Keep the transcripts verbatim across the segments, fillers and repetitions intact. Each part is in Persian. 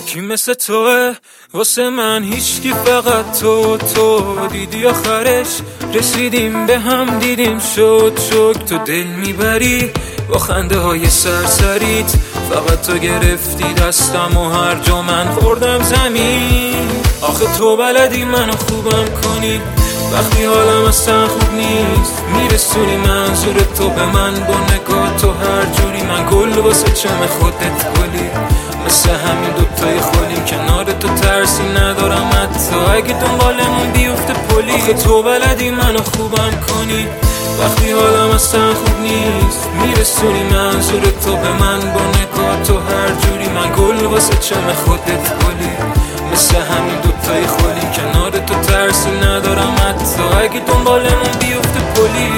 کی مثل توه واسه من هیچکی، فقط تو تو دیدی آخرش رسیدیم به هم، دیدیم شد شد. تو دل میبری با خنده های سرسریت، فقط تو گرفتی دستم و هر جا من خوردم زمین. آخه تو بلدی منو خوبم کنی وقتی حالم اصلا خوب نیست، میرسونی منظور تو به من با نگاه تو هر جوری. من گل واسه چم خودت گلی، مثل همین دوتای خولیم کنار تو، ترسی ندارم حتی اگه دنبالمون بیفته پلی. آخه تو بلدی منو خوبم کنی وقتی حالم اصلا خوب نیست، میرسونی منظور تو به من با نگاه تو هر جوری. من گل واسه چم خودت گلی، مثل همین دوتای خولیم کنار تو، ترسی ندارم حتی اگه دنبالمون بیفته پلی.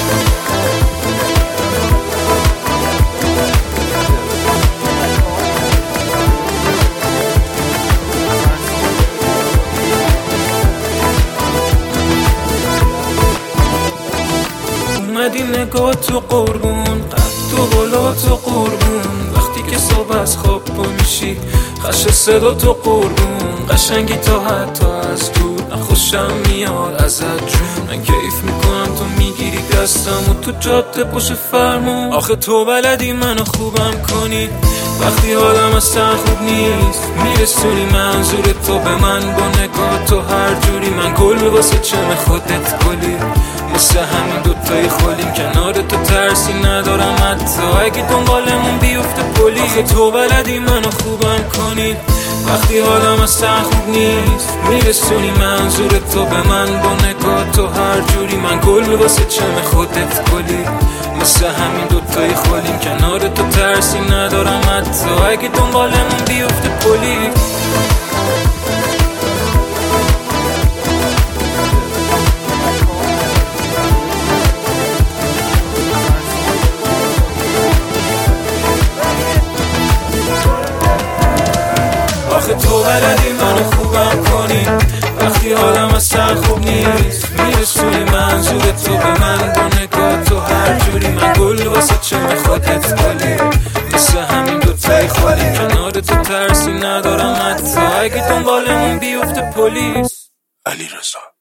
اومدی نگاه تو قربون، قد و بالا تو قربون، وقتی که صبح از خواب پا میشی خش صدا تو قربون. قشنگی تا حتی از دور نخوشم میاد ازت جون، من کیف میکنم تو میگیری دستم و تو جاده پشت فرمون. آخه تو بلدی منو خوبم کنی وقتی حالم اصلا خوب نیست، میرسونی منظور تو به من با نگاه تو هر جوری. من گل واسه چم خودت گلی، مثل همین دوتای خولیم کنار تو، ترسی ندارم حتی اگه دنبالمون بیفته پلی. آخه تو بلدی منو خوبم کنی وقتی حالم اصلا خوب نیست، میرسونی منظور تو به من با نگاه تو هر جوری. من گل واسه چم خودت گلی، مثل همین دوتای خولیم کنار تو، ترسی ندارم حتی اگه دنبالمون بیفته پلی. آخه تو بلدی منو خوبم کنی وقتی حالم اصلا خوب نیست، میرسونی منظور تو به من با نگاه تو هر جوری. من گل واسه چم خودت گلی، مثل همین دوتای خولیم کنار تو، ترسی ندارم حتی اگه دنبالمون بیفته پلیس. علیرضا